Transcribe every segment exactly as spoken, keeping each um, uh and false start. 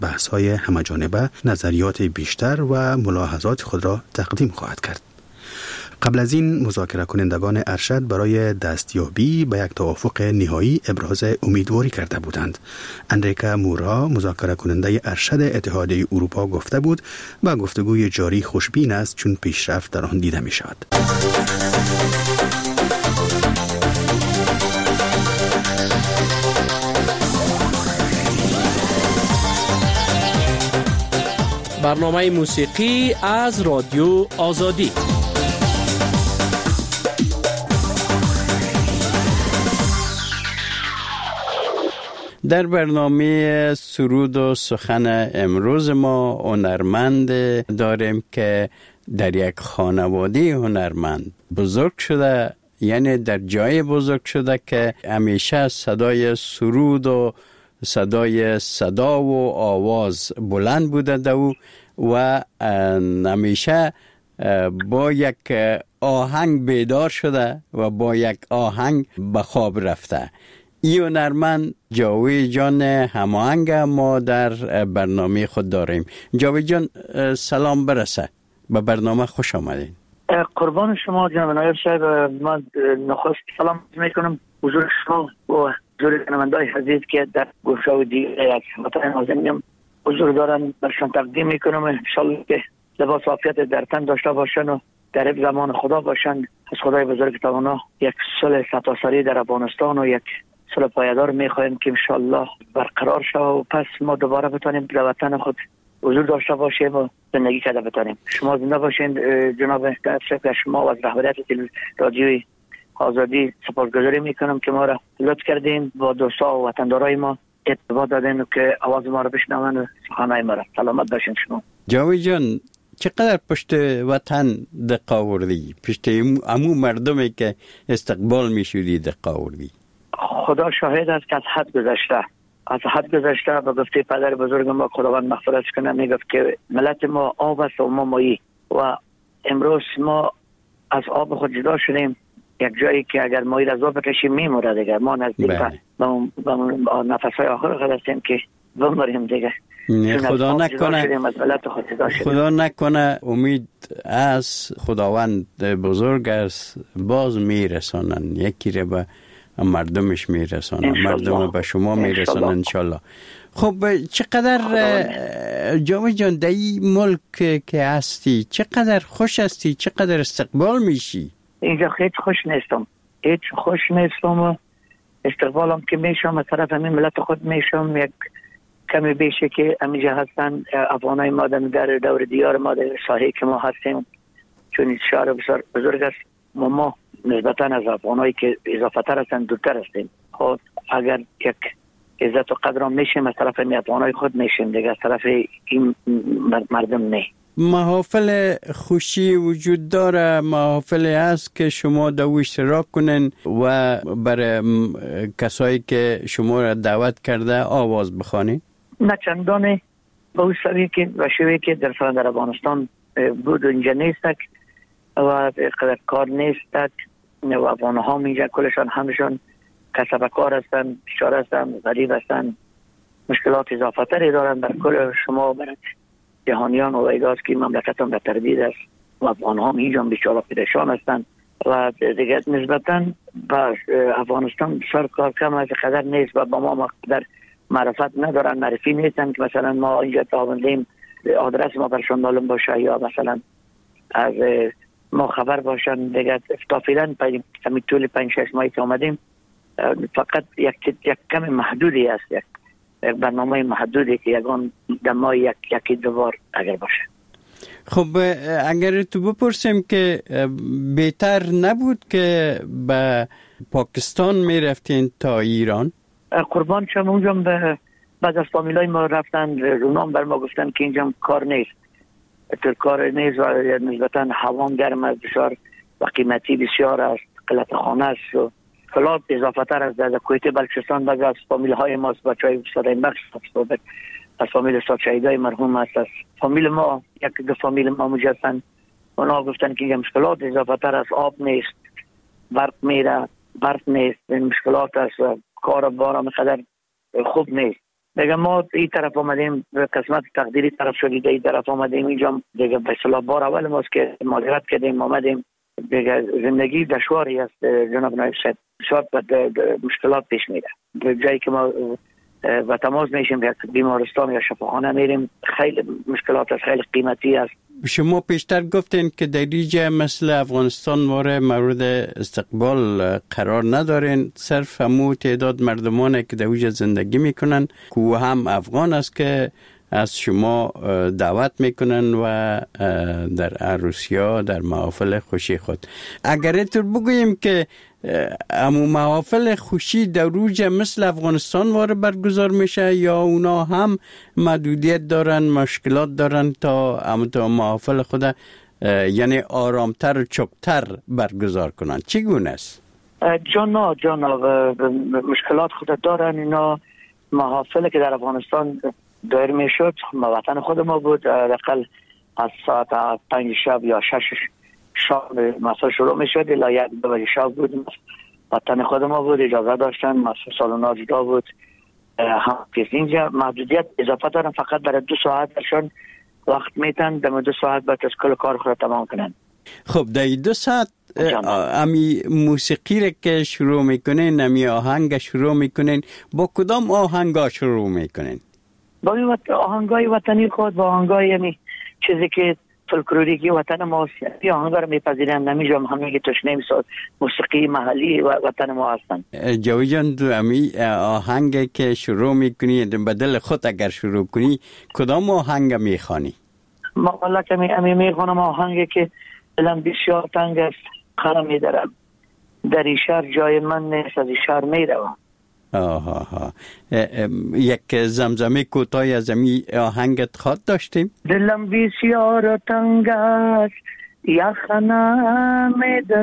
بحث‌های همه‌جانبه، نظریات بیشتر و ملاحظات خود را تقدیم خواهد کرد. قبل از این مذاکره کنندگان ارشد برای دستیابی به یک توافق نهایی ابراز امیدواری کرده بودند. انریکا مورا مذاکره کننده ارشد اتحادیه اروپا گفته بود و گفتگوی جاری خوشبین است چون پیشرفت در آن دیده می شود. برنامه موسیقی از رادیو آزادی. در برنامه سرود و سخن امروز ما هنرمند داریم که در یک خانواده هنرمند بزرگ شده، یعنی در جای بزرگ شده که همیشه صدای سرود و صدای صدا و آواز بلند بوده دو و همیشه با یک آهنگ بیدار شده و با یک آهنگ به خواب رفته. این هنرمند جاوید جان هماهنگ ما در برنامه خود داریم. جاوید جان سلام برسه، به برنامه خوش آمدین. قربان شما جناب نایب صاحب. من نخست سلام میکنم حضور شما و حضور شنونده‌های عزیز که در گوشه و دیگه از وطن نازنینم حضور دارن، برشان تقدیم میکنم. انشالله که لباس عافیت در تن داشته باشن و در زمان خدا باشن. از خدای بزرگ توانا یک صلح سرتاسری در افغانستان و یک صلح پایدار میخوایم که انشالله برقرار شود و پس ما دوباره بتانیم در وطن خود حضور داشته باشیم و زندگی کرده بتانیم. شما زنده باشین جناب دکتر. شما و از رهبریت رادیوی آزادی سپاسگزاری میکنم که ما را لطف کردین با دوستا و وطندارای ما ارتباط دادین که آواز ما را بشنون و سخنهای ما را. سلامت باشین شما. جاوید جان چقدر پشت وطن دقت آوردی؟ پشت عمو مردمی که استقبال میشودی دقت آوردی؟ خدا شاهد است که از حد گذشته از حد گذشته به گفته پدر بزرگ ما خداوند مغفرت کنه میگفت که ملت ما آب است و ما مایی و امروز ما از آب خود جدا شدیم. یک جایی که اگر مایی از آب بکشیم میموره دیگه. ما نزدیک به نفسهای آخر خود هستیم که بمریم دیگه. خدا نکنه خدا نکنه امید از خداوند بزرگ است باز میرسانن، یکی رو به مردمش میرسانن، مردم به شما میرسانن انشالله. خب چقدر جاوید جان در این ملک که هستی چقدر خوش هستی، چقدر استقبال میشی؟ اینجا هیچ خوش نیستم، هیچ خوش نیستم و استقبالم که میشم از طرف همین ملت خود میشم. یک کمی بیشه که همینجا هستن افغانای ما در دور دیار ما در ساحه که ما هستیم، چون این شهر بسیار بزرگ است و ما نسبتا از افغانایی که اضافه تر هستن دورتر هستیم. خب اگر یک عزت و قدر میشیم از طرف این افغانای خود میشیم دیگه، از طرف این مردم نه. محافل خوشی وجود داره، محافل هست که شما دو اشتراک کنن و برای کسایی که شما را دعوت کرده آواز بخوانید؟ نه چندانه به اون شوی که و شوی که در سال در افغانستان بود اینجا نیستک و قدر کار نیستک و افغان ها اینجا کلشان همشان کسب کار هستن، بیچاره هستن، غریب هستن، مشکلات اضافه تری دارن در کل شما برد جهانیان و ایگاز که مملکت هم در تردید است و افغان ها اینجا بیچاره پریشان هستن و دیگه نسبتا با افغانستان بسیار کار کم از قدر نیست و با ما قدر معرفت ندارن، معرفی نیستن که مثلا ما اینجا تابندیم آدرس ما برشان معلوم باشه یا مثلا از ما خبر باشن دیگه. تا فعلا همین طول پنج شش ماهی که آمدیم فقط یک یک کم محدودی است، یک برنامه محدودی که یگان در ماه یک یکی دو بار اگر باشه. خب اگر تو بپرسیم که بهتر نبود که به پاکستان می رفتین تا ایران؟ قربان شم اونجا به بعد از فامیلای ما رفتن رونام بر ما گفتن که اینجا کار نیست، تو کار نیست و نسبتا هوام گرم است بسیار و قیمتی بسیار است، قلت خانه است و فلات اضافه تر از در کویت بلوچستان بعضی از فامیل های ماست بچه های صدای بخش صحبت از فامیل استاد شهیدای مرحوم است، از فامیل ما یک دو فامیل ما مجستن اونا گفتن که اینجا مشکلات اضافه تر از آب نیست، برق میره برق نیست، مشکلات است و کار بارم قدر خوب نیست دیگه ما این طرف آمدیم، قسمت تقدیری طرف شدید، این طرف آمدیم اینجا دیگه به اصطلاح بار اول ماست که مهاجرت کردیم آمدیم. دیگه زندگی دشواری است جناب نایب صاحب، بسیار مشکلات پیش میره. جایی که ما و تماس میشیم یک بیمارستان یا شفاخانه میریم، خیلی مشکلات است، خیلی قیمتی است. شما پیشتر گفتین که در اینجا مثل افغانستان مورد استقبال قرار ندارین، صرف همون تعداد مردمانه که در اونجا زندگی میکنن که هم افغان است که از شما دعوت میکنن و در عروسیا در محافل خوشی خود. اگر اینطور بگوییم که امو محافل خوشی در روج مثل افغانستان واره برگزار میشه یا اونا هم محدودیت دارن، مشکلات دارن تا امو تا محافل خود یعنی آرامتر و چپتر برگزار کنن؟ چگونه است؟ جانا جانا مشکلات خود دارن. اینا محافل که در افغانستان دایر میشد، وطن خود ما بود، دقل از ساعت پنج شب یا شش شب مثلا شروع میشد الا یک دو بجه شب بود، وطن خود ما بود، اجازه داشتن، مثلا سالونا جدا بود. هم کسی اینجا محدودیت اضافه دارن، فقط برای دو ساعت درشان وقت میتن، در دو ساعت باید از کل کار خود تمام کنن. خب در دو ساعت امی موسیقی را که شروع میکنین، امی آهنگ شروع میکنین، با کدام آهنگا شروع میکنین؟ با آهنگای وطنی خود، با آهنگای یعنی چیزی که فولکلوریکی وطن ما است، این آهنگا رو میپذیرن. نمیجام همه که تشنه میساد موسیقی محلی وطن ما هستن. جوی جان، تو امی آهنگی که شروع میکنی بدل خود اگر شروع کنی کدام آهنگ میخوانی؟ ما والا که امی میخوانم آهنگی که دلم بسیار تنگ است، خرم میدارم، در این شهر جای من نیست، از این شهر میروم. آها ها. یک زمزمه کوتاهی از امی آهنگت خواد داشتیم؟ دلم بسیار تنگ است، یخنه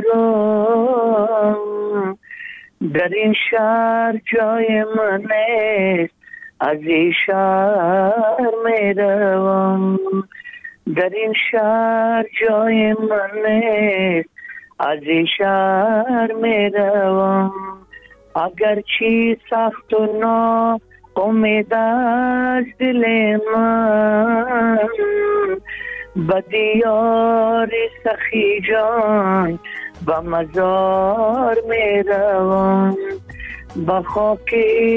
میدارم، در این شهر جای من نیست، از این شهر میروم، در این شهر جای من نیست، از این شهر میروم. اگر چی سخت و نا امید از دل من، به دیار سخی جان به مزار می روم، به خاک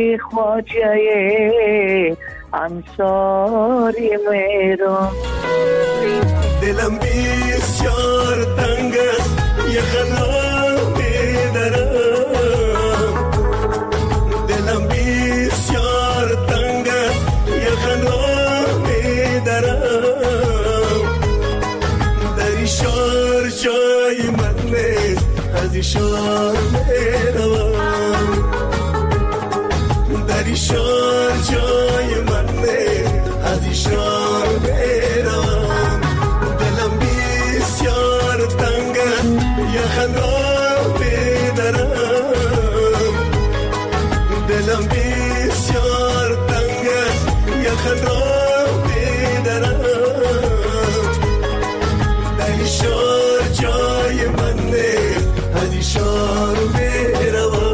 خواجه انصاری می روم. دلم بسیار تنگ است، یخنا می درم، دلم بسیار تنگ است، یخنا می درم، در این شهر جای من نیست، از این شهر می روم، در این شهر جای من نیست، از این شهر می روم. دلم بسیار تنگ است، یخنا می درم، دلم بسیار تنگ است، یخنا می درم، در این شهر جای من نیست، از این شهر می روم.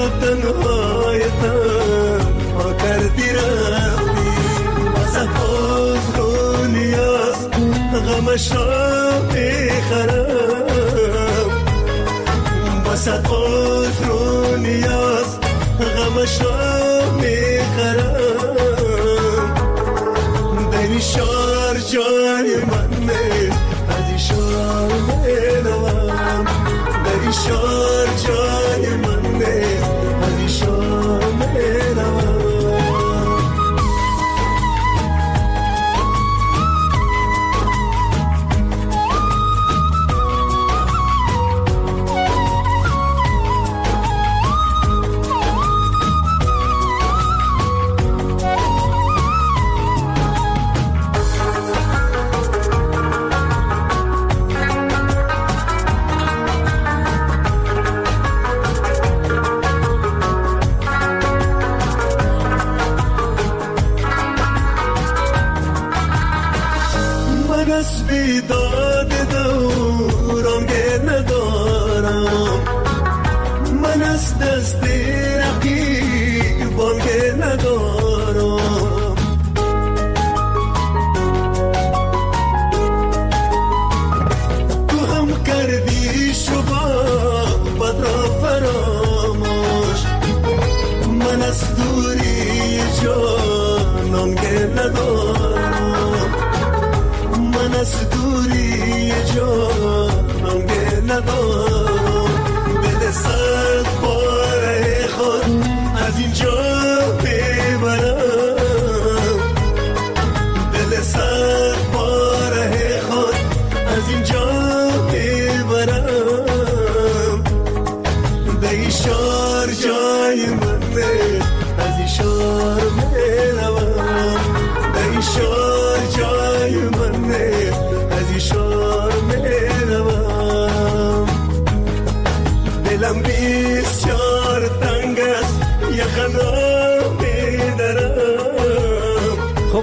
تنهایتم ها کردی رفتی، غمش را بخرم وسط قطر و نیاز غمش را میخرم در این شهر جای منه از این شهر میروم در این شهر جای منه از این شهر میروم بیداد دورم گه ندارم من از دست رقیبان گه ندارم تو هم کردی شبابت را فراموش من از دوری جانم گه ندارم من از دوری جانم گه ندارم دل صد باره خود از اینجا ببرم دل صد باره خود از اینجا ببرم در این شهر جای منه از این شهر میروم در این شهر جای منه از این شهر میروم دلم بسیار تنگ است یخم را میدرم. خب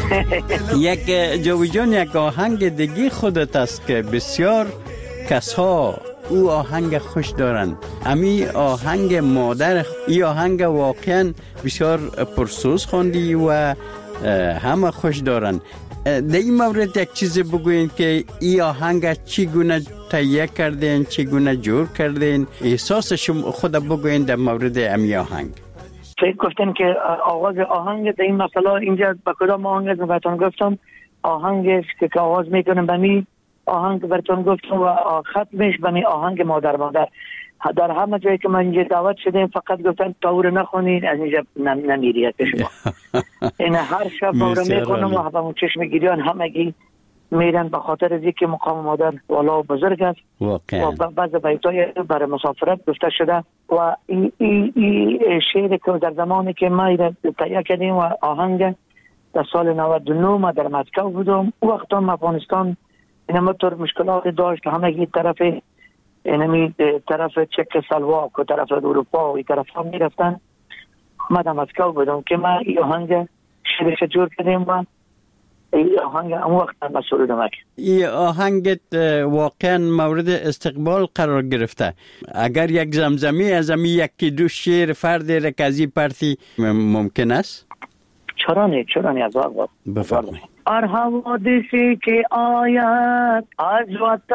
یک جوی جان یک آهنگ دیگه خودت است که بسیار کسها او آهنگ خوش دارن امی آهنگ مادر ای آهنگ واقعا بسیار پرسوز خوندی و همه خوش دارن. در این مورد یک چیز بگوین که ای آهنگ چگونه تهیه کردین چگونه جور کردین احساس شما خود بگوین در مورد امی آهنگ. فکر گفتن که آواز آهنگ در این مسئله اینجا با کدام آهنگ از براتون گفتم آهنگش که آواز میکنم بمی آهنگ براتون گفتم و ختمش بمی آهنگ مادر مادر در همه جایی که من اینجا دعوت شدیم فقط گفتن تاور نخونین از اینجا نمیرید به شما. این هر شب تاور میکنم و همون چشم گیریان همگی میرن به خاطر از اینکه مقام مادر والا و بزرگ است و بعض بیتای برای مسافرت گفته شده و این ای ای شعر که در زمانی که ما تهیه کردیم و آهنگ در سال نود و نه ما در مسکو بودم او وقت هم افغانستان این طور مشکلات داشت همگی طرف اینمی طرف چک سلواک و طرف اروپا و این طرف هم میرفتن. ما در مسکو بودم که ما این آهنگ شعرش جور کردیم و این آهنگ اون وقت هم مسئول دمک. این آهنگت واقعا مورد استقبال قرار گرفته. اگر یک زمزمی از امی یکی دو شعر فرد رکزی پرتی ممکن است؟ چرا نه چرا نه از وقت بفرمایید. اور حوادثی که آید از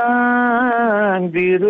وطن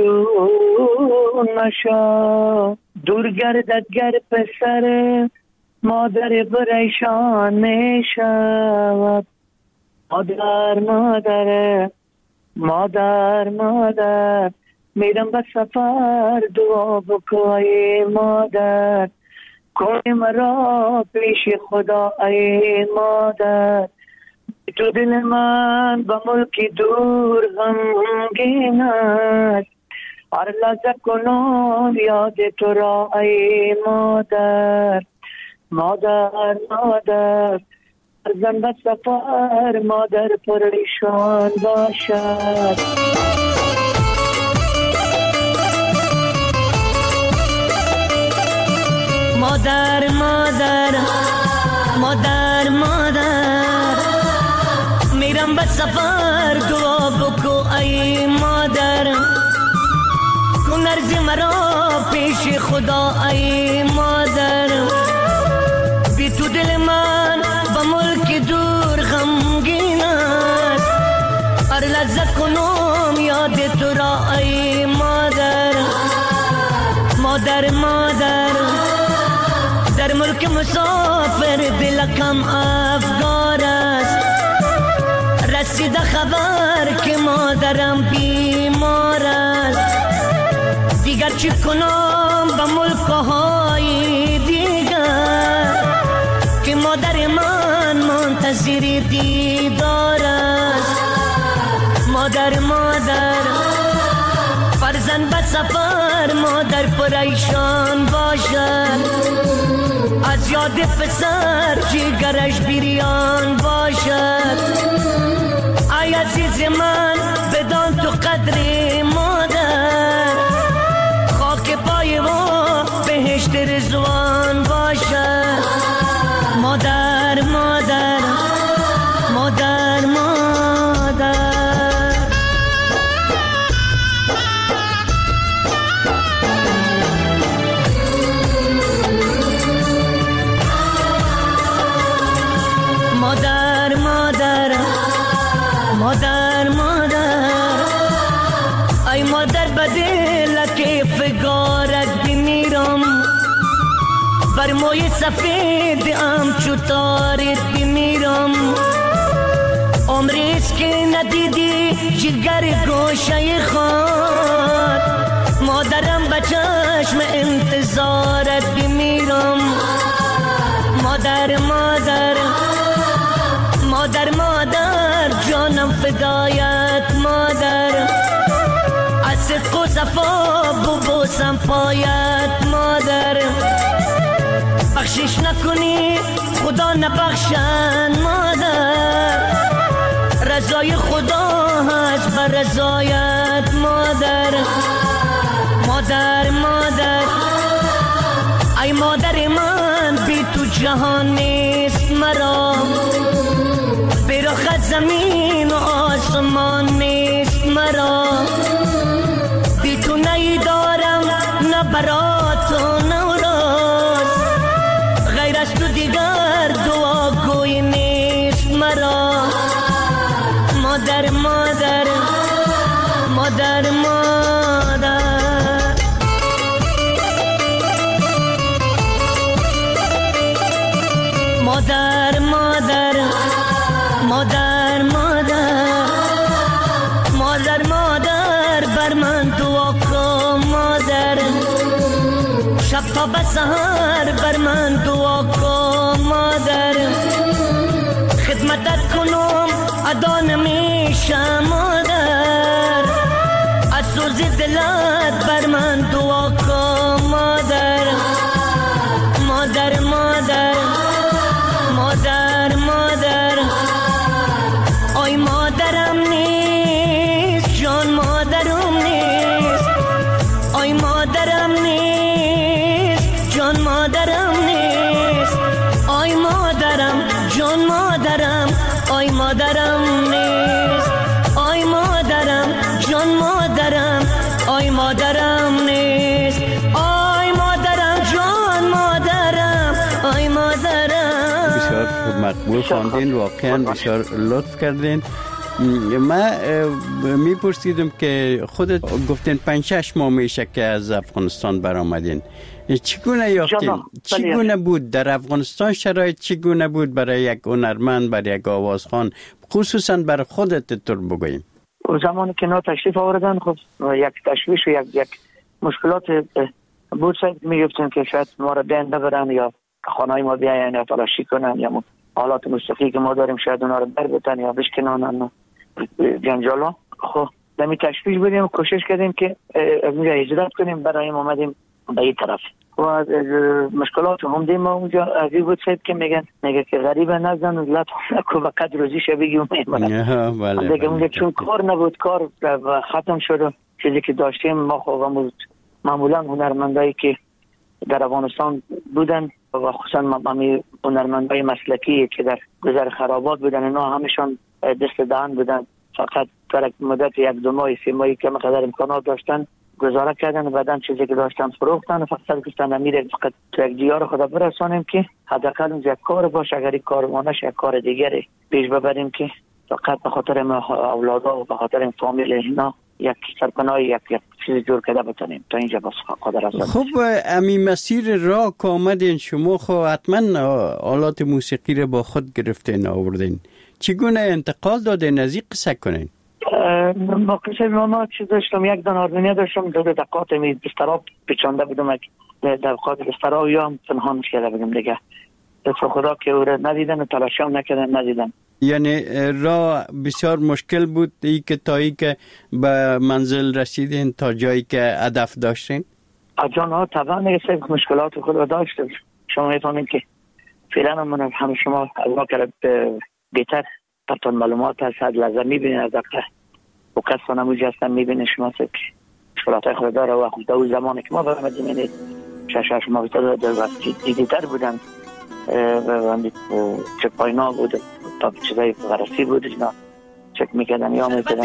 بیرون نشد دور گردد گر پسر مادر پریشان می شود. مادر مادر مادر مادر میرم به سفر دعا بکوی مادر کوی مرا پیش خدا ای مادر تو دل من با ملکی دور غمگین است هر لحظه کنم یاد تو را ای مادر مادر مادر زن به سفر مادر پریشان باشد. مادر مادر مادر مادر میرم به سفر دعا بکو ای مادر کن عرض مرا پیش خدا ای مادر بی تو دل من با ملک دور غمگین است هر تازه کنم یاد تو را ای مادر. مادر مادر در ملک مسافر دلکم افگار است. رسیده خبر که مادرم بیمار است. دیگر چی کنم به ملکهای دیگر که مادر من منتظر دیدار است. مادر مادر فرزند به سفر مادر پریشان باشد. از یاد پسر جگرش بریان باشد. ای عزیز من بدان تو قدر مادر. خاک پای و بهشت رضوان باشد. مادر مادر مادر مادر مادر مادر مادر مادر ای مادر بدل که فگارت بمیرم. بر موی سفید ام چوتارت بمیرم. عمریست که ندیدی جگر گوشه خود. مادرم به چشم انتظارت بمیرم. مادر مادر مادر مادر جانم فدایت مادر. از صدق و صفا ببوسم پایت مادر. بخشش نکنی خدا نبخشن مادر. رضای خدا هست بر رضایت مادر. مادر مادر ای مادر من بی تو جهان نیست مرا. برخت زمین و آسمان نیست مرا. بی تو نیدارم نه برات و نه راز. غیر از تو دیگر دعا گوی نیست مرا. مادر مادر مادر مادر مادر مادر مادر مادر مادر مادر بر من دعا کن مادر. شب تا به سحر بر من دعا کن مادر. خدمتت کنم ادا نمیشم مادر. از سوز دلت بر من دعا کن مادر. مادر مادر مادر مادر آی مادرم نیست جان مادرم نیست. آی مادرم نیست جان مادرم نیست. آی مادرم جان مادرم آی مادرم نیست. آی مادرم جان مادرم آی مادرم نیست. آی مادرم جان مادرم آی مادرم. بسیار مقبول خواندین، واقعا بسیار لطف کردین. من میپرسیدم که خودت گفتین پنج شش ماه میشه که از افغانستان برآمدین. چگونه یافتین؟ چگونه بود در افغانستان؟ شرایط چگونه بود برای یک هنرمند، برای یک آوازخوان، خصوصا برای خودت طور بگوییم؟ زمانی که نا تشریف آوردن خب یک تشویش و یک یک مشکلات بود. شاید میگفتن که شاید ما را بیان نبرن یا خانه ما بیاین یا تلاشی کنن یا حالات موسیقی که ما داریم شاید اونا رو در بتن یا بشکنن جنجالا. خب دمی تشویش بودیم، کوشش کردیم که از اونجا هجرت کنیم، برای ما اومدیم به این طرف. و از مشکلات هم دیم ما اونجا عزیز بود شاید که میگن میگه که غریبه نزن لطف نکن و قد روزی شبیگی اومد دیگه اونجا چون کار نبود، کار ختم شد. چیزی که داشتیم ما خب معمولا هنرمندایی که در افغانستان بودن و خصوصا مامی هنرمندای مسلکی که در گذر خرابات بودن، اینا همشون دست دهن بودن. فقط در مدت یک دو ماه سه ماهی که مقدار امکانات داشتن گزاره کردن و بعدن چیزی که داشتن فروختن. فقط گفتن امیر فقط تو یک دیار خدا برسانیم که حداقل اونجا کار باشه، اگر کار مانش یک کار دیگری پیش ببریم که فقط به خاطر ما اولادا و به خاطر این فامیل اینا یک سرپناه یک یک چیز جور کرده بتونیم تا اینجا بس قادر هستم. خب امی مسیر راه که آمدین شما خب حتما آلات موسیقی رو با خود گرفتین آوردین، چگونه انتقال دادین؟ از این قصه کنین. ما قصه ما چیز داشتم، یک دان آرمینیا داشتم، دو دقیقات می بستراب پیچانده بودم، دقیقات بستراب یا هم پنهانش کرده بودم دیگه. دست خدا که او را ندیدن و تلاشی هم نکردن ندیدن. یعنی راه بسیار مشکل بود ای که تا ای که به منزل رسیدین تا جایی که هدف داشتین؟ جان ها طبعا دیگه مشکلات خود را داشتم. شما میفهمین که فعلا من همه شما الله کرد بهتر پرتون معلومات هست، از لحظه میبینین از دقیقه و کس نموجی هستن میبینین شما که مشکلات های خود داره و خود دو زمانی که ما برمدیم اینه شش شش ماه بیتر دیدیتر بودن و چک پاینا بود تا چیزای غرصی بود اینا چک میکردن یا میکردن.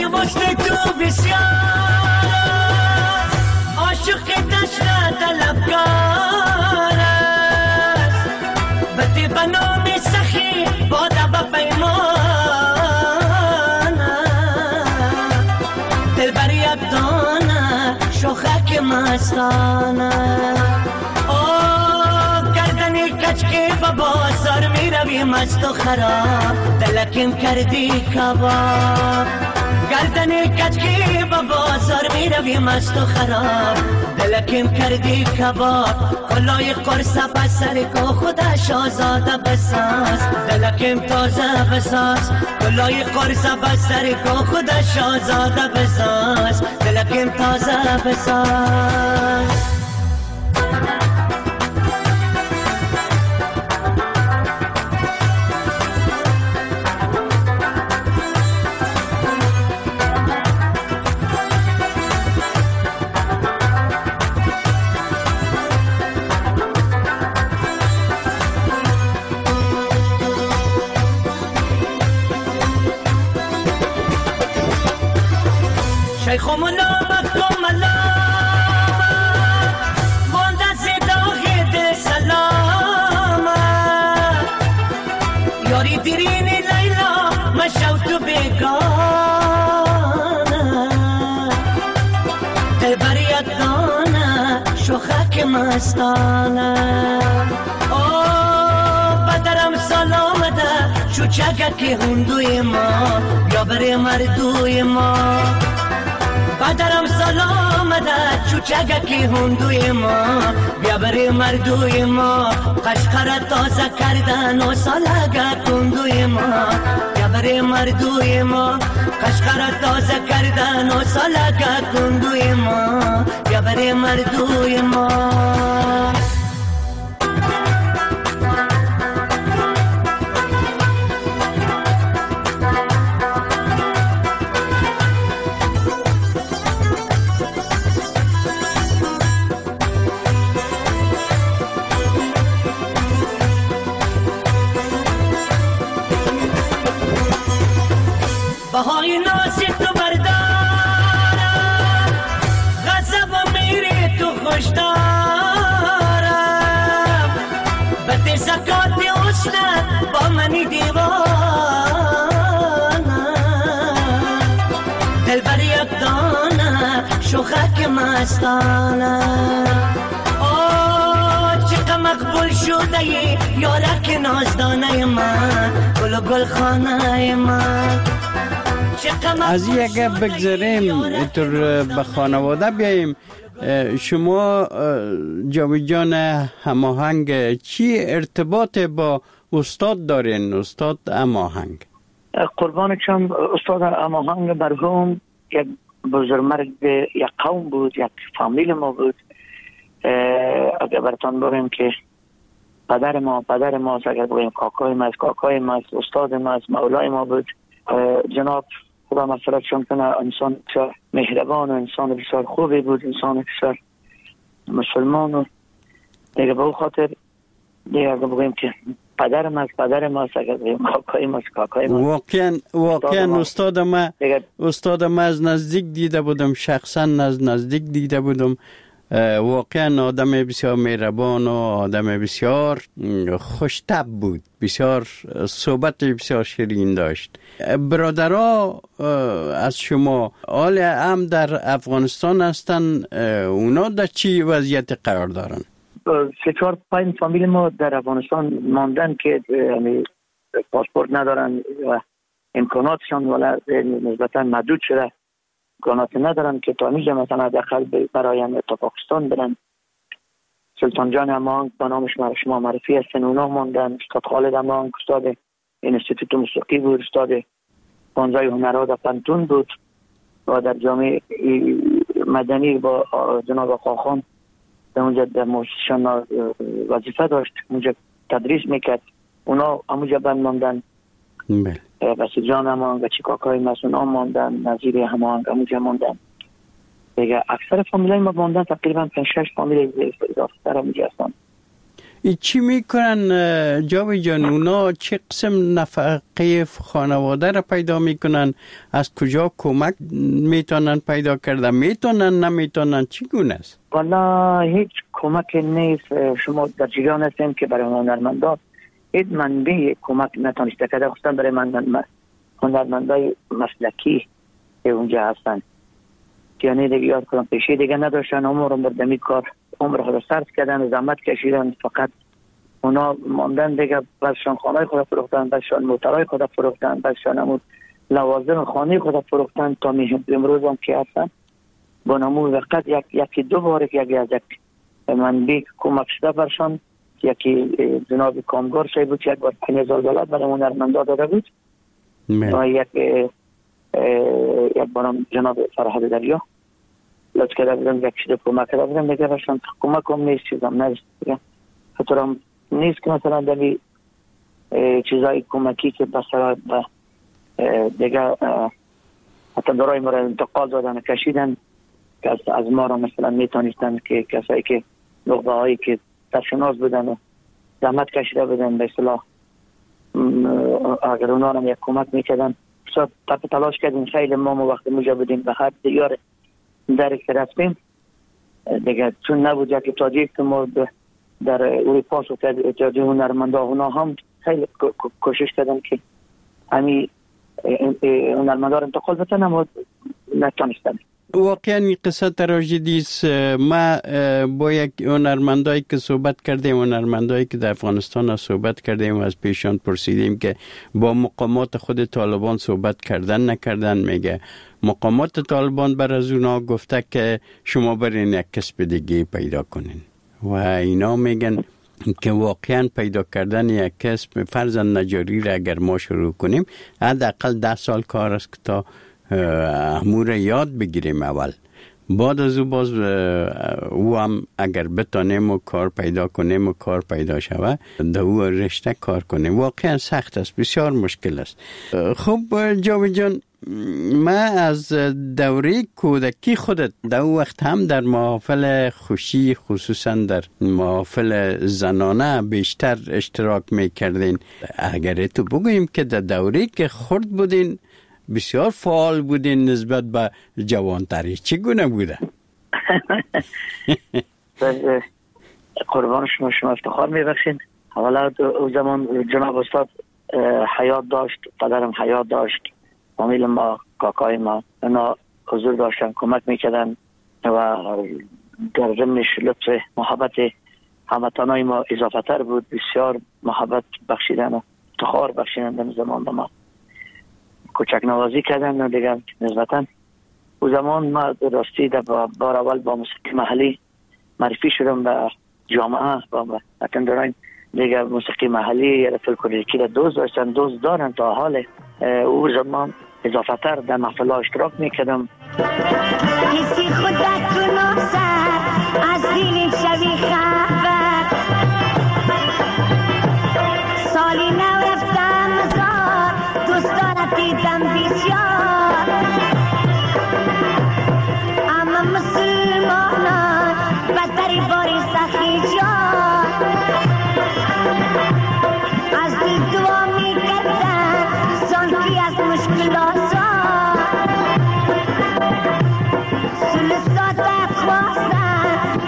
عاشق دشت طلبکار است بدی بنام سخی باده بپیمان دل بر یک دانه شوخک مستانه کچکی با بازار می روی مست و خراب دلکیم کردی کباب گردن کچکی با بازار می روی مست و خراب دلکیم کردی کباب کلای قرصه بسر کو خودش آزاده بساز دلکیم تازه بساز کلای قرصه بسر کو خودش آزاده بساز دلکیم تازه بساز. شیخ ملا مکتوم ملا بانده زداغ ده سلام یاری دیرین لیلا مشو تو بگانه دل بر یک دانه شوخک مستانه بدرم سلام ده چوچک که هندوی ما یا بر مردوی ما بدرم سلام ده چوچک که هندوی ما بیا بری مردوی ما قشقر تازه کردن و سالگه کندوی ما بیا بری مردوی ما قشقر تازه کردن و سالگه کندوی ما بیا بری مردوی ما. بهای نازی تو بردارم غضب و میری تو خوش دارم بده زکات حسنت با منی دیوانم دل بر یک دانه شوخک مستانه چقدر مقبول شده ای یارک نازدانه من گل و گل خانه من. از این اگر بگذاریم اینطور به خانواده بیاییم، شما جاوید جان هماهنگ چی ارتباط با استاد دارین؟ استاد هماهنگ قربان چم استاد هماهنگ مرحوم یک بزرگمرد یک قوم بود، یک فامیل ما بود. اگر براتون بگم که پدر ما پدر ما اگر بگیم کاکای ما کاکای ما استاد ما مولای ما بود. جناب خدا مغفرتشون کنه، انسان بسیار مهربان و انسان بسیار خوبی بود، انسان بسیار مسلمان و دیگه به خاطر دیگه اگر بگیم که پدر ما پدر ما اگر بگیم کاکای ما کاکای ما واقعا واقعا استاد ما استاد ما از نزدیک دیده بودم، شخصا از نزدیک دیده بودم واقعا آدم بسیار مهربان و آدم بسیار خوش‌طبع بود، بسیار صحبت بسیار شیرین داشت. برادرها از شما حال هم در افغانستان هستن، اونا در چی وضعیت قرار دارن؟ سه چهار پنج فامیل ما در افغانستان ماندن که پاسپورت ندارن و امکاناتشان ولی نسبتا محدود شده، امکانات ندارن که تا اینجا مثلا داخل برایم تا پاکستان برن. سلطان جان امان با نامش شما معرفی هستن، اونا ماندن. استاد خالد امان استاد انستیتوت موسیقی بود، استاد پانزده هنرها در پنتون بود و در جامعه مدنی با جناب آقاخان در اونجا در موسیقیشان وظیفه داشت، اونجا تدریس میکرد. اونا اونجا بند ماندن. بله. بسی جان امان و چیکاکای مسئول ها ماندن، نظیر همان اونجا ماندن. دیگه اکثر فامیلای ما ماندن، تقریبا پنج شش فامیل اضافه تر اونجا هستن. ای چی میکنن جاوی جان؟ اونا چه قسم نفقه خانواده را پیدا میکنن؟ از کجا کمک میتونن پیدا کردن؟ میتونن نمیتونن؟ چی گونه است؟ والا هیچ کمک نیست. شما در جریان هستیم که برای هنرمندان هیچ منبع کمک نتونسته کرده، خصوصا برای من هنرمندای مسلکی که اونجا هستن. یعنی دیگه یاد کنم پیشه دیگه نداشتن، عمر رو مردمی کار عمر خود صرف کردن، زحمت کشیدن، فقط اونا ماندن دیگه. بعضشان خانه خود فروختن، بعضشان موترهای خود فروختن، بعضشان همون لوازم خانه خود فروختن تا امروز هم که هستن. با نمو وقت یک یکی دو بار یکی از یک منبع کمک شده برشان، یکی جناب کامگار شایی بود، یک بار پنج هزار دلار برای هنرمندا داده بود و یک یک بارم جناب فرهاد دریا لطف کرده بودم، یک چیز کمک کرده بودم دیگه برشان. کمک هم نیست، چیزم نیست دیگه. خطور هم نیست که مثلا دلی چیزای کمکی که بسرا دیگه حتی برای ما را انتقال دادن کشیدن که از ما را مثلا میتونستن که کسایی که نقطه هایی که سرشناس بودن و زحمت کشیده بودن به اصطلاح اگر اونا هم یک کمک میکردن. بسیار تپ تلاش کردیم خیلی. ما وقتی موجه بودیم به هر دیار در که رفتیم دیگه، چون نبود یک اتحادیه که ما در اروپا و اتحادیه هنرمندا اونا هم خیلی کوشش کردن که همی هنرمندا رو انتقال بتن، اما نتونستن. واقعا این قصه تراژدی است. ما با یک هنرمندایی که صحبت کردیم، هنرمندایی که در افغانستان ها صحبت کردیم، از پیشان پرسیدیم که با مقامات خود طالبان صحبت کردن نکردن. میگه مقامات طالبان بر از اونا گفته که شما برین یک کسب دیگه پیدا کنین و اینا میگن که واقعا پیدا کردن یک کسب فرضاً نجاری را اگر ما شروع کنیم حداقل ده سال کار است که تا امور یاد بگیریم. اول بعد از او باز او هم اگر بتانیم و کار پیدا کنیم و کار پیدا شود در او رشته کار کنیم. واقعا سخت است، بسیار مشکل است. خب جاوید جان، ما از دوره کودکی خودت در وقت هم در محافل خوشی، خصوصا در محافل زنانه بیشتر اشتراک میکردین. اگر تو بگوییم که در دوره که خرد بودین بسیار فعال بودین نسبت به جوانتری، چگونه بوده؟ قربان شما، شما افتخار میبخشین. اولا او زمان جناب استاد حیات داشت، پدرم حیات داشت، فامیل ما، کاکای ما اینا حضور داشتن، کمک میکردن و در ضمنش لطف محبت هموطنای ما اضافه تر بود. بسیار محبت بخشیدن و افتخار بخشیدن در زمان به ما، کوچک نوازی کردن و دیگر نسبتا. او زمان ما راستی در بار اول با موسیقی محلی معرفی شدم به جامعه، با اتندرین دیگر موسیقی محلی یا فولکلوریکی را دوست داشتن، دوست دارن تا حال. او زمان اضافه تر در محفل ها اشتراک میکردم. کسی خودت تو ناسر از دین شوی خبر، سالی نو رفتم مزار دوستانت دیدم بسیار، اما مسلمانان بدتری باری سخی جان، از دل دعا میکردن سانتی از مشکل آسان، سلسات خواستن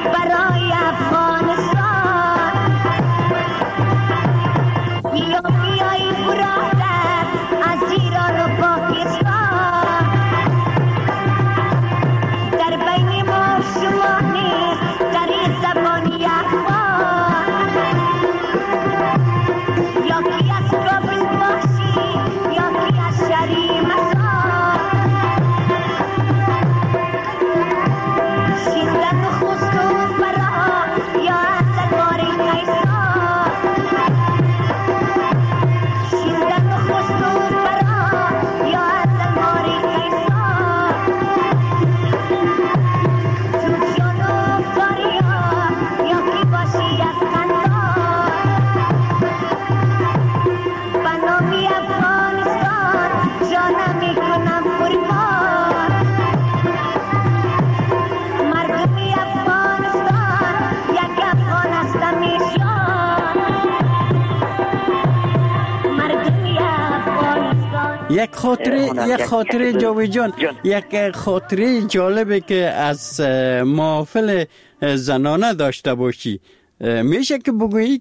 یک خاطره یک خاطره جاوید جان، یک خاطره جالبه که از محافل زنانه داشته باشی میشه که بگویی؟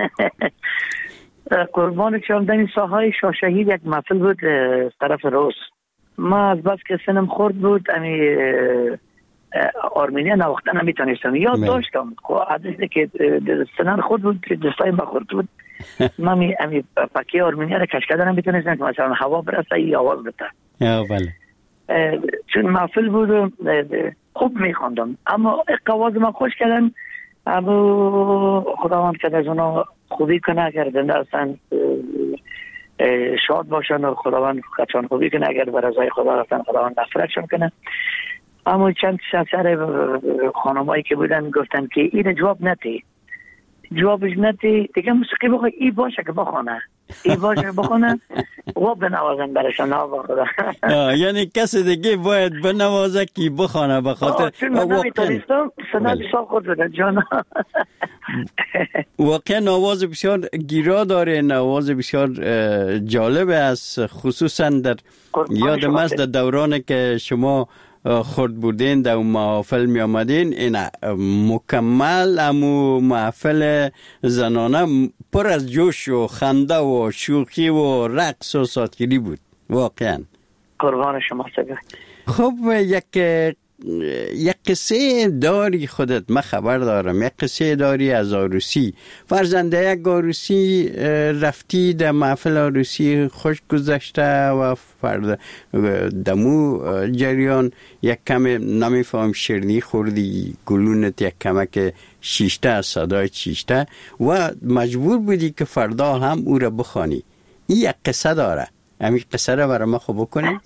قربان شما، در این ساحه شاه شهید یک محفل بود طرف روز. ما از بس که سنم خورد بود امی آرمینیا نوقتا نمیتونستم یاد داشتم. خب عادت که سنم خورد بود که دستای ما خورد بود ما می امی پاکی آرمینیا را کش کردن نمیتونستم که مثلا هوا برسه ای آواز بده. یا بله. چون محفل بود خوب میخوندم اما آواز ما خوش کردن. اما خداوند که از اونا خوبی کنه اگر زنده هستن شاد باشن و خداوند خدشان خوبی کنه، اگر بر رضای خدا هستن خداوند مغفرتشون کنه. اما چند سر خانمایی که بودن گفتن که این جواب نتی جوابش نتی دیگه موسیقی بخواه ای باشه که بخونه ای باشه که بخونه و بنوازن برشان. ها با خدا. یعنی کسی دیگه باید بنوازه که بخونه بخاطر چون من نمیتونستم سنت سال خود بودن جانا. واقعا آواز بسیار گیرا داره، آواز بسیار جالب است، خصوصا در یادم است در دورانی که شما خورد بودین در محافل می آمدین این مکمل امو محفل زنانه پر از جوش و خنده و شوخی و رقص و ساتگیری بود واقعا. قربان شما سگه. خب یک یک قصه داری خودت، من خبر دارم یک قصه داری از عروسی، فرزنده یک عروسی رفتی در محفل عروسی خوش گذشته و فرد دمو جریان یک کم نمیفهم شیرنی خوردی گلونت یک کمک شیشته از صدای شیشته و مجبور بودی که فردا هم او را بخوانی. این یک قصه داره، همین قصه را برای ما خوب بکنی؟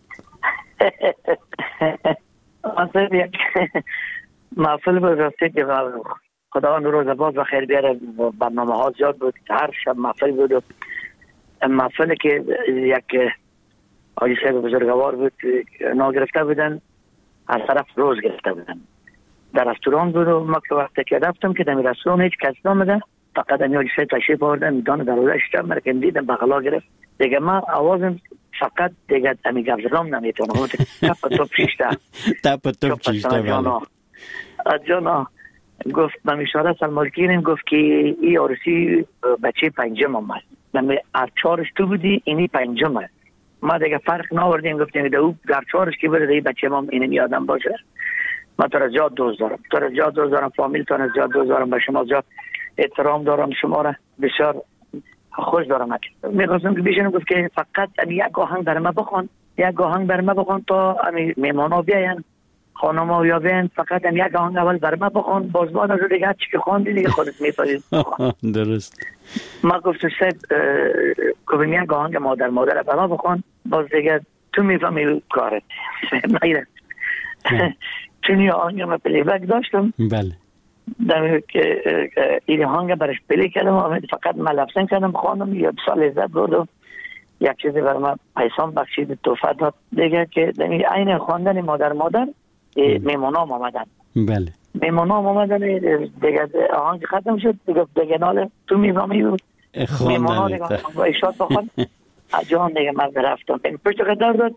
مثلا یک محفل بود راستی که خداوند روز باز و خیر بیاره، برنامه ها زیاد بود، هر شب محفل بود. محفل که یک حاجی صاحب بزرگوار بود نا گرفته بودن، از طرف روز گرفته بودن در رستوران بود و ما که وقتی که رفتم که در رستوران هیچ کس نامده، فقط امی حاجی صاحب تشریف آوردن دان دروازه شدم مرکن دیدم بغلا گرفت دیگه ما آوازم فقط دیگه امی گفزرام نمیتونم تپ توپ شیشته تپ توپ شیشته جانا جانا گفت من اشاره سلمالکینم گفت که ای عروسی بچه پنجم آمد من از چارش تو بودی اینی پنجم است. ما دیگه فرق ناوردیم گفتیم که در چارش که بره دی بچه ما اینم یادم باشه. ما تو را زیاد دوست دارم، تو را زیاد دوست دارم، فامیل تو را زیاد دوست دارم، به شما زیاد احترام دارم، شما را بسیار خوش دارم. میخواستم که بیشنم گفت که فقط یک آهنگ برای ما بخوان، یک آهنگ برای ما بخوان تا میمان ها بیاین، خانم ها بیاین، فقط یک آهنگ اول برای ما بخوان، باز بعد از دیگه چی که خواندی دیگه خودت میفهمید. درست. ما گفتم سید گفتم یک آهنگ مادر مادر برای ما بخوان، باز دیگه تو میفهمی کارت. نه چون یه آهنگ ما پلی بک داشتم. بله. در که این آهنگ برش پلی کردم و فقط من لفظن کردم خواندم، یه سال لذت بردم، یک چیزی برای من پیسان بخشید توفه داد دیگه که این خواندن مادر مادر میمونام آمدن. بله. میمونام آمدن دیگه آهنگ ختم شد دیگه دیگه ناله تو میفهمی بود میمونام دیگه اشاد بخوان جان دیگه من رفتم این پشت قدر داد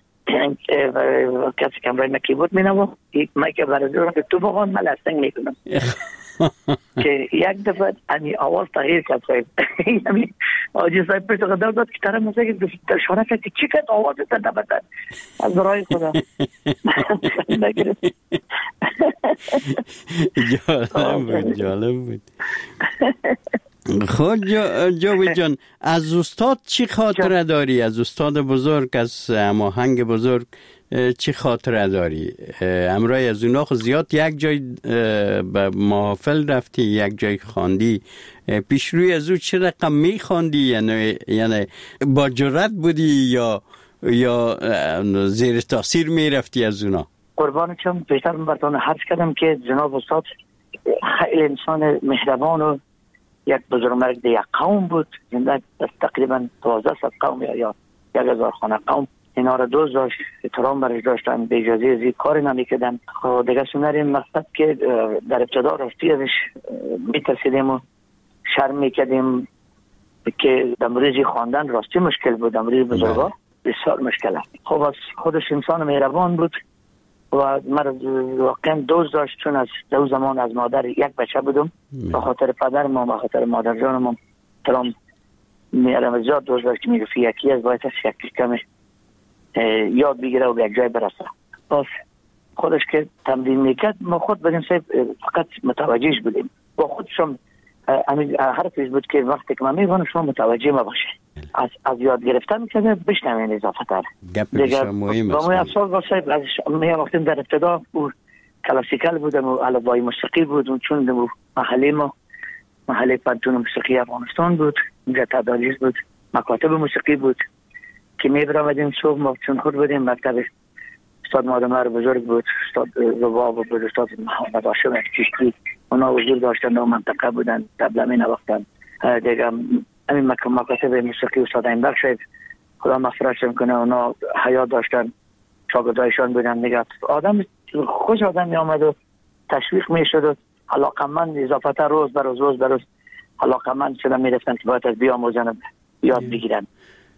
کسی که برای مکیبوت می نمو من که برای دورم که تو بخوان من لستنگ می کنم که یک دفعه امی آواز تغییر کرد صاحب یعنی آجی صاحب پشت قدر داد که طرف موسیقی در شانه کرد که چی کرد آواز تا دبتر از برای خدا نگرد. جالب بود جالب بود. خود جاوید جان از استاد چی خاطره داری؟ از استاد بزرگ، از هماهنگ بزرگ چی خاطره داری؟ امروز از اونا خود زیاد یک جای به محافل رفتی، یک جای خواندی، پیش روی از او چه رقم می خواندی؟ یعنی یعنی با جرأت بودی یا یا زیر تاثیر می رفتی از اونا؟ قربان چم پیشتر من براتون حرف کردم که جناب استاد خیلی انسان مهربان و یک بزرگمرد یک قوم بود، زنده تقریبا دوازده صد قوم یا یا یک هزار خانه قوم اینا را دوست داشت، احترام برش داشتن، به اجازه زی کاری نمیکردن. خب دیگه سونر مقصد که در ابتدا راستی ازش میترسیدیم و شرم میکردیم که در موردی خواندن راستی مشکل بود، در مورد بزرگا بسیار مشکل است. خب از خودش انسان مهربان بود و مرد واقعا دوست داشت، چون از دو زمان از مادر یک بچه بودم. به خاطر پدر ما به خاطر مادر جان ما تمام میرم زیاد دوست داشت که میگفت یکی از باید از یکی کم یاد بگیره و به یک جای برسه. باز خودش که تمرین میکرد ما خود بدیم سه فقط متوجهش بودیم. با خودشم همین حرفش بود که وقتی که من میگم شما متوجه ما باشه. از از یاد گرفتن میکنه بشنوین اضافه تر. دیگه مهم است. با ما اصلا واسه از می وقتی در ابتدا او کلاسیکال بودم و الوای موسیقی بود و چون دو محله ما محله پانتون موسیقی افغانستان بود، اونجا تدریس بود، مکاتب موسیقی بود که میبرامدیم صبح ما چون خود بودیم مکتب استاد مادمر بزرگ بود، استاد رباب بود، استاد محمد هاشم چشتی، اونا حضور داشتن و منطقه بودن، تبله می نواختن. دیگه همین مکاتب موسیقی استاد این بخش خدا مغفرت کنه، اونا حیات داشتن، شاگردایشان بودن. دیگه آدم خوش آدم می آمد و تشویق می شد و علاقمند اضافه تر روز بر روز روز بر روز علاقمند شدن می رفتن که باید از بیاموزن و یاد بگیرن.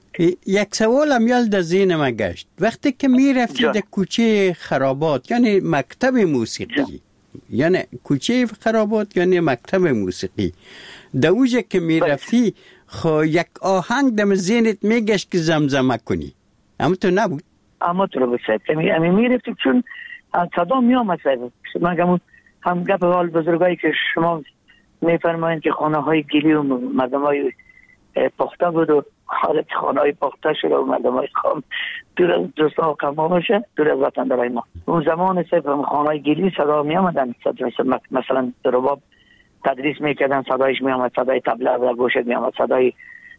یک سوال هم یال در ذهن من گشت. وقتی که می رفتی در کوچه خرابات یعنی مکتب موسیقی جا. یعنی کوچه خرابات یعنی مکتب موسیقی در اوجه که می رفتی خو یک آهنگ در ذهنت می گشت که زمزمه کنی، اما تو نبود؟ اما تو رو بود سید امی می رفتی چون صدا می آمد سید. من گمون هم گپ حال بزرگایی که شما می فرمایید که خانه های گلی و مردم های پخته بود و حالت خانه های پخته شده و مردم های خام دور از دوستا و قما باشه، دور از وطن درای ما. اون زمان سید خانه های گلی صدا می آمدن، مثلا رباب تدریس می کردن صدایش می آمد، صدای تبله و گوشت می آمد، صدای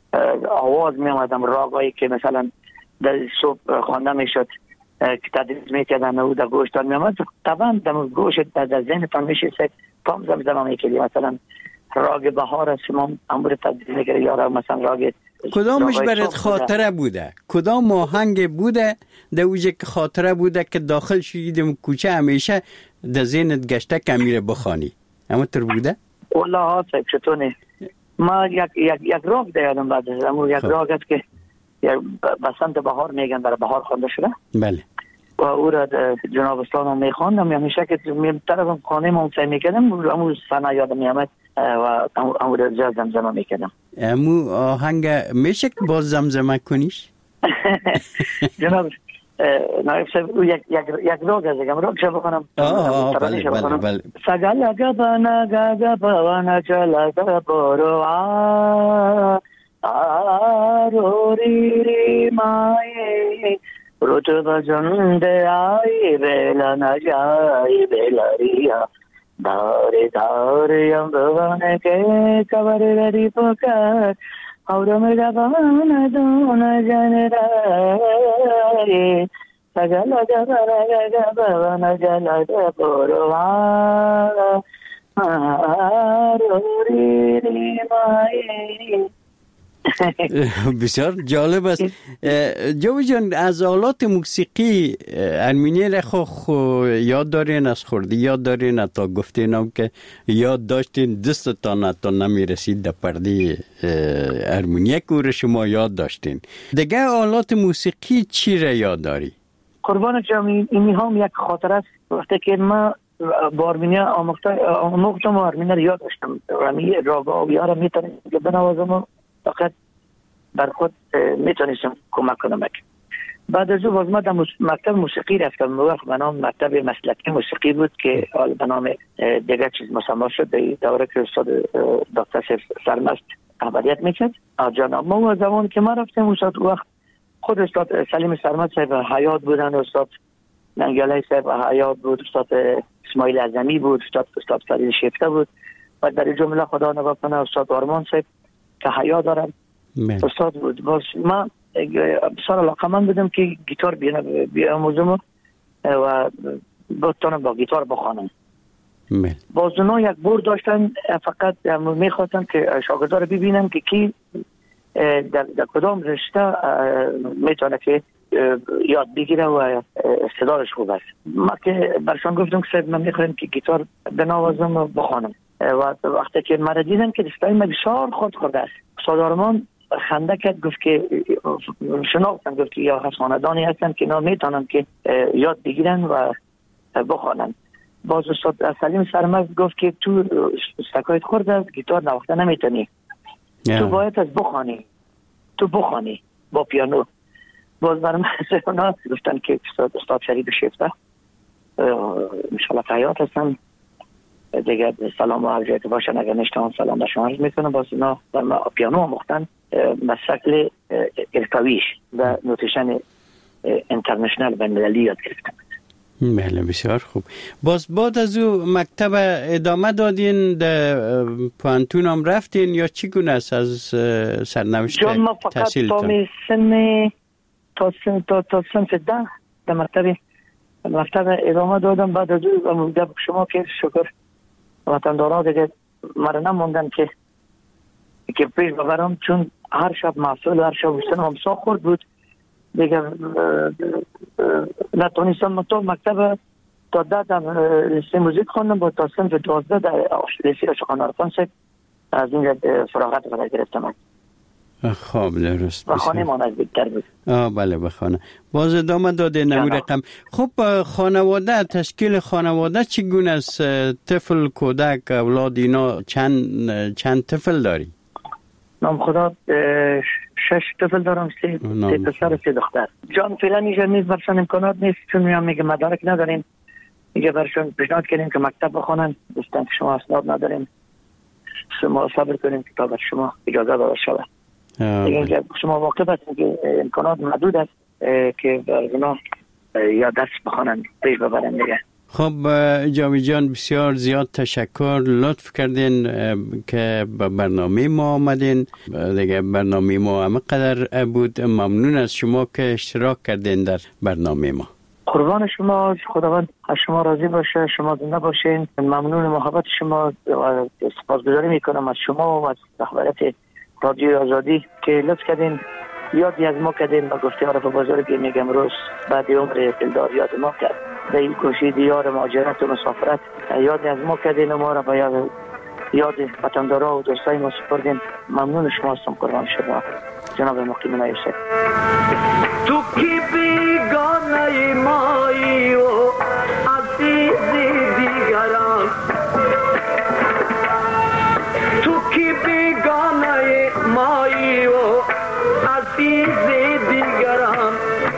آواز می آمدم، راگایی که مثلا در صبح خوانده می شد که تدریس می کردن و در گوشتان می آمد. طبعا در گوشت در ذهنتان می شد پام زمزمه می کردی. مثلا راگ بهار است ما امور تدریس می کردی، یا مثلا راگ کدامش برات خاطره بوده؟ کدام آهنگ بوده در اوجه که خاطره بوده که داخل شدیدم کوچه همیشه در ذهنت گشته که میره بخوانی؟ اما تر بوده؟ والله ها صاحب چطوره ما یک یک یک راگ دیدم بعد از اما یک راگ است که بسنت بهار میگن، برای بهار خوانده شده. بله. و او را جناب اسلام میخواندم، یعنی همیشه که می طرفم خانه ما سعی میکردم اما سنا یادم میامد و اون را زیاد زمزمه میکردم. امو آهنگ میشه که باز زمزمه کنیش؟ جناب نایب صاحب یک یک یک راگ از دیگه راگ شب بخونم. آه بله بله بله. سگل گبنا گبنا چلا برو آروری ری مای روت بجند آی بلا نجای بلاریا دار دار یم بوان کے کور ری پکار اور میرا بوان دون جن رے سگل گبنا گبنا جلا برو آروری ری مای. بسیار جالب است. جوی جان از آلات موسیقی ارمینی را خو, خو یاد دارین، از خوردی یاد دارین، تا گفتین هم که یاد داشتین دستتان تا نمی رسید در پرده ارمینی که شما یاد داشتین. دیگه آلات موسیقی چی را یاد داری؟ قربان جمعی اینی هم یک خاطر است. وقتی که ما با ارمینی آموختم و ارمینی را یاد داشتم رمی راگا و یارم میتونیم که بنوازم فقط بر خود میتونستم کمک کنم. بعد از او باز ما در مکتب موسیقی رفتم. وقت به نام مکتب مسلکی موسیقی بود که حال به نام دیگر چیز مسمى شد. در دوره که استاد دکتر سرمست عملیات میکرد جناب ما. زمان که ما رفتم استاد وقت خود استاد سلیم سرمست صاحب حیات بودن، استاد ننگلای صاحب حیات بود، استاد اسماعیل اعظمی بود، استاد استاد فرید شیفته بود و در جمله خدا نگاه کنه استاد آرمان صاحب که حیا دارم استاد بود. باز من بسیار علاقمند بودم که گیتار بیاموزم و بتونم با گیتار بخوانم. باز اونا یک بور داشتن فقط میخواستن که شاگردا رو ببینن که کی در, در کدام رشته میتونه که یاد بگیره و استعدادش خوب است. ما که برشان گفتم که من میخوایم که گیتار بنوازم و بخوانم و وقتی که مرا دیدن که دستای من بسیار خود خورده است. استاد آرمان خنده کرد، گفت که شناختن، گفت که یا خاندانی هستن که اینا میتونن که یاد بگیرن و بخوانن. باز استاد سلیم سرمست گفت که تو سکایت خورد از گیتار نواخته نمیتونی، تو باید از بخوانی، تو بخوانی با پیانو. باز برای من اونا گفتن که استاد استاد شریف شیفته انشالله حیات هستن دیگه، سلام و عرض باشن، اگر نشتان سلام به شما عرض میکنم. باز اینا برای من پیانو آموختن به شکل ارکاویش و نوتیشن انترنشنال و مللی یاد گرفتم. بله بسیار خوب. باز بعد از او مکتب ادامه دادین، در پانتون هم رفتین یا چی گونه است از سرنوشت تحصیلتان؟ ما فقط تا سن تا سن تا تا سنف ده در مکتب مکتب ادامه دادم. بعد از او در شما که شکر وطنداران دیگه مرا نموندن که که پیش ببرم، چون هر شب محصول هر شب بستن هم سا خورد بود دیگه. نتونستم تا مکتب تا ده در لیسه موزیک خوندم، با تا سنف دوازده در لیسه عاشقان عرفان سک از این فراغت را گرفتم. خب درست. و خانه ما نزدیکتر بود. آه بله به خانه. باز ادامه داده نمی رقم. خب خانواده، تشکیل خانواده چگونه است؟ طفل، کودک، اولاد اینا چند چند طفل داری؟ نام خدا شش طفل دارم، سه پسر سه دختر. جان فعلا اینجا نیست، برشان امکانات نیست، چون میام میگه مدارک نداریم. میگه برشان پیشنهاد کردیم که مکتب بخونن، گفتن که شما اسناد نداریم، شما صبر کنیم که تا بر شما اجازه داده شود. دیگه شما واقع هستید که امکانات محدود است که برگنا یا دست بخونن پیش ببرن دیگه. خب جاوید جان بسیار زیاد تشکر، لطف کردین که به برنامه ما آمدین دیگه. برنامه ما همه قدر بود، ممنون از شما که اشتراک کردین در برنامه ما. قربان شما، خداوند از شما راضی باشه، شما زنده باشین. ممنون محبت شما و سپاسگزاری میکنم از شما و از رهبریت رادیو آزادی که لطف کردین یادی از ما کردین و گفته عرف بزرگی میگم روز بعد عمر دلدار یاد ما کرد. در این کوشید دیار مهاجرت و مسافرت یادی از ما کردین و ما را به یاد یاد وطندارا و دوستای ما سپردین. ممنون شما هستم، قربان شما جناب مقیم نایوسف. تو کی بیگانه مایی و عزیز دیگران، تو کی بیگانه مایی و عزیز دیگران،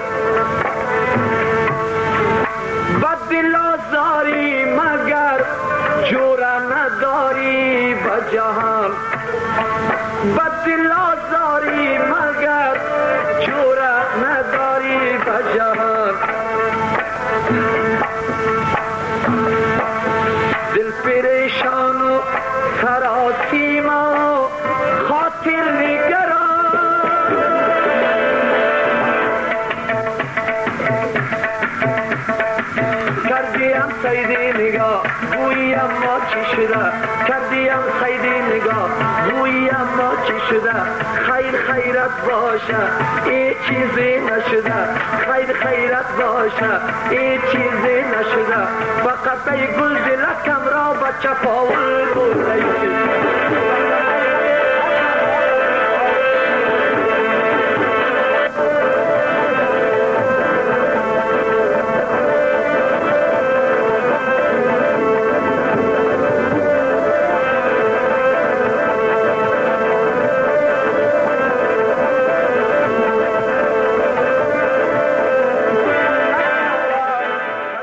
بد دل آزاری مگر جوره نداری به جهان، بد دل آزاری مگر جوره نداری به جهان. دل پریشان و سراسیم و خاطر نگران، کردیم سیدی نگاه گویی اما چی شده، کردیم سیدی نگاه گویی اما چی شده. خیر خیرت باشه ای چیزی نشده، خیر خیرت باشه ای چیزی نشده. فقط ای گل دلکم را بچه پاول بود.